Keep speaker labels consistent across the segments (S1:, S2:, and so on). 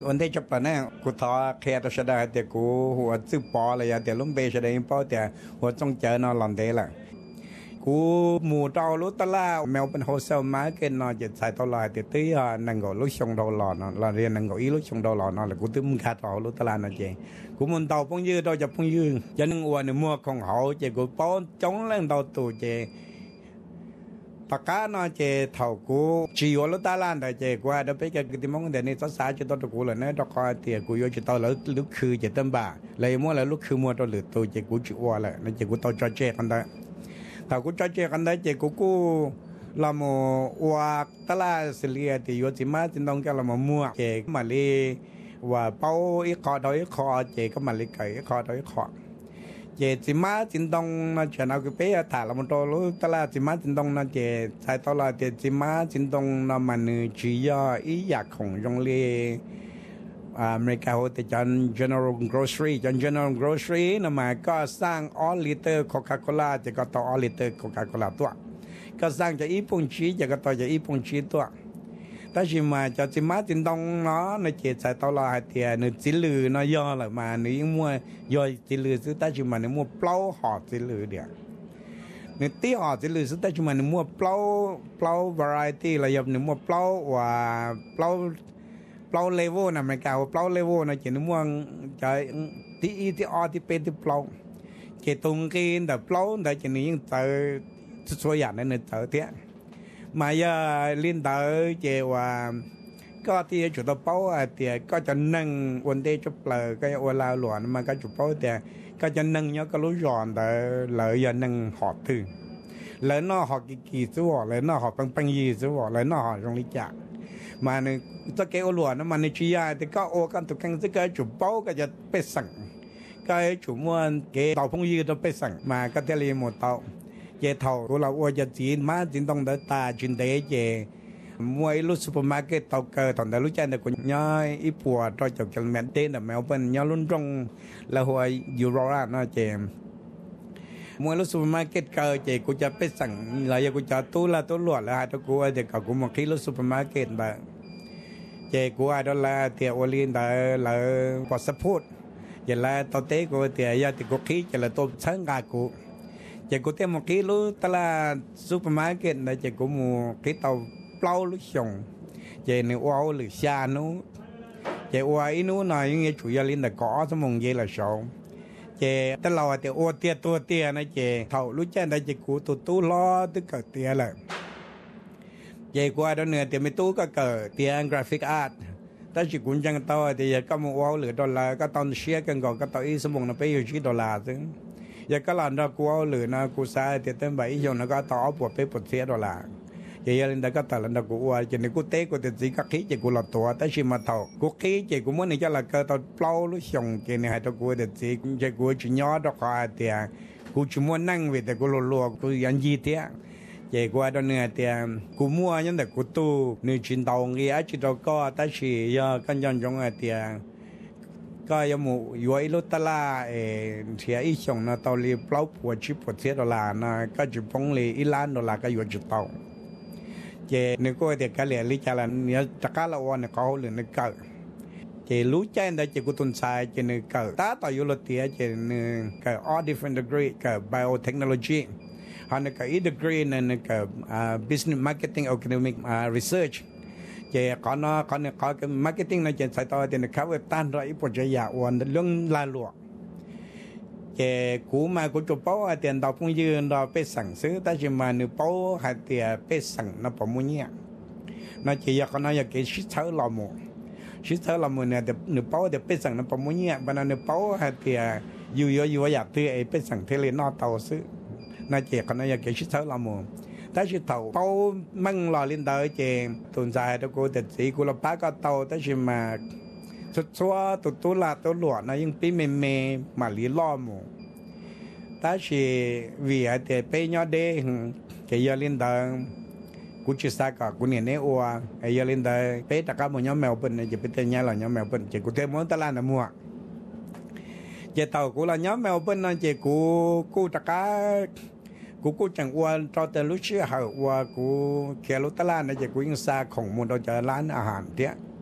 S1: วันที่จะปนเนี่ยกูท้อแค่ตัวเสด็จแต่กูหัวซื้อปอเลยแต่ลุงเบสเสด็จปอแต่หัวจ้องเจอนอนหลังเดละกูหมู่เจ้าลุตลาแมวเป็นโฮเซลมาเกินนอนจะใส่ตลอดแต่ตีนังก็ลุชงดอลลาร์นเราเรียนนังก็อีลุชงดอลลาร์นแล้วกูตื้มขาดเอาลุตลานั่นเองกูมันเตาพงยืดเราจะพงยืดจะนึงอ้วนในมัวของเขาเจกูป้อนจ้องเล่นเตาตู่เจปากกาเนาะเจเท่ากูชีวลุตลาแต่เจกูว่าเดี๋ยวไปเจอกิติมงเดี๋ยวนี้สาวๆจะต้องตะกูเลยนะตะกอเตี๋ยกูโยจะต่อแล้วลุกคือจะตั้มบ่าเลยมัวแล้วลุกคือมัวตัวหรือตัวเจกูจิอ้วนเลยนั่นเจกูต่อจอเจกันได้ถ้ากูจะเจอกันได้เจกูลาโมว่าตลาดเสลียที่อยู่ที่มาจินตงกันลาโมมัวเจมาลีว่าเป้าอีคอดอยคอเจก็มาลีไก่คอดอยคอเจจิมาจินตงนั่นเจนาคือเปียถาลาโมโตรู้ตลาดจิมาจินตงนั่นเจใช้ตลาดเจจิมาจินตงนั่นมันจียาอีอยากของโรงเรียนอเมริกาเขาจะจัน General Grocery จัน General Grocery นั่นหมายก็สร้างall liter Coca-Cola จะก็ต่อ all liter Coca-Cola ตัวก็สร้างจะอีปุ่งชีจะก็ต่อจะอีปุ่งชีตัวถ้าชิมาจะจิมาจินตงเนาะในเจใส่ตลาดเตียในจิลือเนาะย่อเลยมาในยิ่งมัวย่อจิลือซื้อถ้าชิมาในมัวเปล่าหอดจิลือเดียวในตีหอดจิลือซื้อถ้าชิมาในมัวเปล่า variety อะไรอย่างในมัวเปล่าว่าเปล่าเลเวลนะมันกล่าวเปล่าเลเวลนะเจนม่วงจะที่อีที่ออที่เป็นที่เปล่าเจตรงกินแต่เปล่าแต่เจนี่ยังเจอสวยอย่างนั้นเจอเตี้ยมายาลินเตอเจว่าก็ที่จุดเป้าเตี้ยก็จะนั่งวันเดย์จะเปล่าก็เวลาหลวนมันก็จุดเป้าเตี้ยก็จะนั่งเนาะก็รู้ย้อนแต่เลยอย่านั่งหอบถึงเลยนอหอบกี่สัวเลยนอหอบปังยีสัวเลยนอหอบตรงนี้จักมาในตะเกียบหลวนมันในชียาแต่ก็โอกันตุกันจะก็จุดเป้าก็จะไปสั่งก็จุดมวนเกเต่าพงยืดต้องไปสั่งมาก็เทลีหมดเต่าเจเท่าเราอวดจะจีนมาจีนต้องเดินตาจีนเดย์เจมวยรุ่นซูเปอร์มาร์เก็ตเต่าเกิดตอนแต่รู้ใจแต่คนย่อยอีปัวเราจะกันแมนเต้นแต่แมวเป็นย่อรุ่นตรงแล้วหัวยูโรราน่าเจมวยรุ่นซูเปอร์มาร์เก็ตเกิดเจกูจะไปสั่งอะไรกูจะตู้ละตู้หลวดแล้วตัวกูเด็กกับกูมาคิดรุ่นซูเปอร์มาร์เก็ตแบบเจกูดอลลาร์เตียโอลินแต่ละพอสพูดอย่าละตอนเตะกูเตียยาติกูคิดจะละตัวช่างกากูเจกูเตะมาคิดรู้ตลาดซูเปอร์มาร์เก็ตนะเจกูมูคิดเตาเปล่าลุชงเจนี่ว้าวหรือชานูเจว้าอินูหน่อยยังไงchủ yếu linhแต่cóสมองเยละสองเจแต่เราเตะโอเตียตัวเตียนะเจเท่ารู้ใจได้เจกูตัวตู้ล้อตึกเกิดเตียเลยเจกูอันเนื้อเตียไม่ตู้ก็เกิดเตียงกราฟิกอาร์ตถ้าจิกุนจังโตเตียก็มัวหรือดอลลาร์ก็ตอนเชียร์กันก่อนก็ต่ออีสมองนะไปอยู่ที่ดอลลาร์ซึ่งอยากก็หลานเรากูหรือนะกูใช้เตียเต็มใบอีกอย่างนะก็ต่อปวดไปปวดเสียดอลลาร์เจียลินดาก็แต่ละนักกูว่าจะในกูเตะกูเตะสีก็ขี้จะกูหลับตัวแต่ชิมาเท่ากูขี้จะกูมันนี่จะละก็ตอนเปล่าลุชงเจนี่ให้ตัวกูเตะสีจะกูจะย้อนดอกคอเตียกูจะมัวนั่งเวทแต่กูรัวกูยันยีเตียเจกูว่าตอนเนื้อเตียกูมัวยันแต่กูตู้นี่จินตองกี้จินตองก็แต่ชียากันยันจงเตียก็ยังมูอยู่ไอ้รถตลาเสียอีชงนะตอนเรียเปล่าปวดชิปปวดเสียดอลลาร์นะก็จะพงเลยอีล้านดอลลาร์ก็อยู่จุดเตาเจนึกว่าเด็กกันเลยลิจารันเนี่ยตะการละวันเขาหรือนึกเกิดเจรู้ใจแต่เจกุตุนสายเจนึกเกิดตาต่อยุโรเตียเจนึกเกิด all different degree เกิด biotechnology ฮันนึกเกิด degree นั่นนึกเกิดbusiness marketing economic research เจก่อนเนาะก่อนเนี่ยเขาเกิด marketing นั่นเจใส่ต่อเจนึกเขาเวตันรอยปัจจัยวันเรื่องลาลวกเจกูมากูจะเป้าเตียนดอกพงยืนดอกไปสั่งซื้อแต่จะมาหนึ่งเป้าหาเตียไปสั่งนับประมุเนี่ยน่าจะอยากน่าอยากชิดเท้าลำมือเนี่ยแต่หนึ่งเป้าเดี๋ยวไปสั่งนับประมุเนี่ยบรรดาหนึ่งเป้าหาเตียอยู่อยากซื้อไปสั่งเทเลนอเตาซื้อน่าจะอยากน่าอยากชิดเท้าลำมือถ้าชิดเท้าเป้ามั่งรอลินเตอร์เจตุนใจตะกูแต่สีกูละป้าก็เตาแต่จะมาสุดชัวตัวลาตัวหลวดนะยังปีเมมาลีล้อมถ้าชีวิอาเตไปยอดเด้งเกยลินดังกูจะสักกูเนี่ยเนอัวเอยลินดังไปตะการมันยอมแมวเป็นจะไปเตะเนี่ยหล่อยอมแมวเป็นจะกูเตะมันตลาดน้ำมัวจะเต่ากูละยอมแมวเป็นนั่นจะกูตะการกูจังอัวตอนแต่รู้เชื่อหาว่ากูแค่รู้ตลาดนะจะกูยังซาของมันเราจะร้านอาหารเตี้ย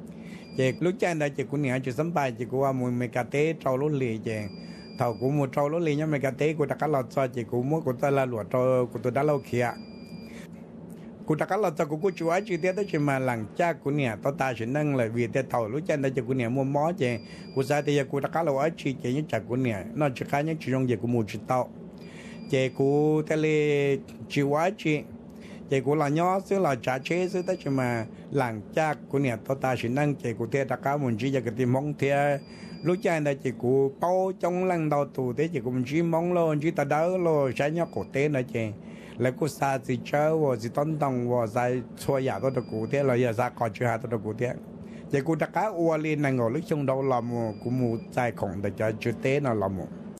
S1: chị lúc trên đây chị cũng nhớ chị sắm bài chị cũngว่าmùi mấy cái té trâu lúa lì chị thầu cũng một trâu lúa lì nhưng mấy cái té của ta cá lọt cho chị cũng muốn của tôi là lụa trâu của tôi đã lâu kia cụ ta cá lọt cho cụ chú ấy chi tiết đó chỉ mà làng cha của nhà tao ta chỉ nâng lại vì thế thầu lúc trên đây chị của nhà mua mó chị cụ ra thì cụ ta cá lọt ấy chi chị những chặt của nhà nó chỉ khá những chỉ trong gì của một chỉ tao chị cụ thế là chú ấy chị cụ là nhỏ xíu là trả chế xíu đó chỉ mà làng cha của nhà tao ta chỉ nâng chị cụ thế ta cá muốn chỉ cho cái tìm mong thế lúc trên đây chị cụ bao trong làng đầu tù thế chị cũng chỉ mong luôn chỉ ta đỡ luôn trái nhỏ cổ tế nữa chị lại cũng xa gì chơi và gì tấn đồng và dài xua giả tôi được cụ thế là giờ ra còn chưa hạt tôi được cụ thế chỉ cụ ta cá uo lên này ngồi lúc trong đầu làm cũng một dài khổng để cho chưa tế nào làm một